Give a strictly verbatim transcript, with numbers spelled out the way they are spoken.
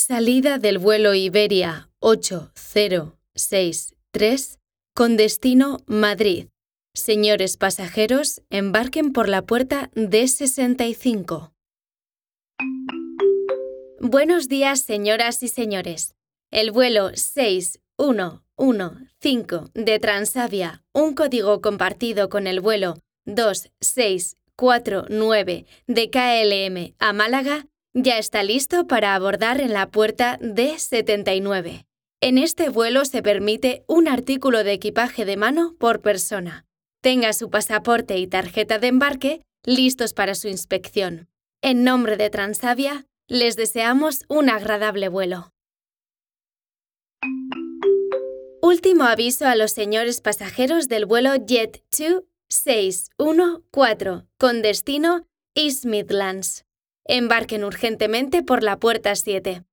Salida del vuelo Iberia ocho cero seis tres con destino Madrid. Señores pasajeros, embarquen por la puerta D sesenta y cinco. Buenos días, señoras y señores. El vuelo seis uno uno cinco de Transavia, un código compartido con el vuelo dos seis cuatro nueve de K L M a Málaga, ya está listo para abordar en la puerta D setenta y nueve. En este vuelo se permite un artículo de equipaje de mano por persona. Tenga su pasaporte y tarjeta de embarque listos para su inspección. En nombre de Transavia, les deseamos un agradable vuelo. Último aviso a los señores pasajeros del vuelo Jet dos seis uno cuatro con destino East Midlands. Embarquen urgentemente por la puerta siete.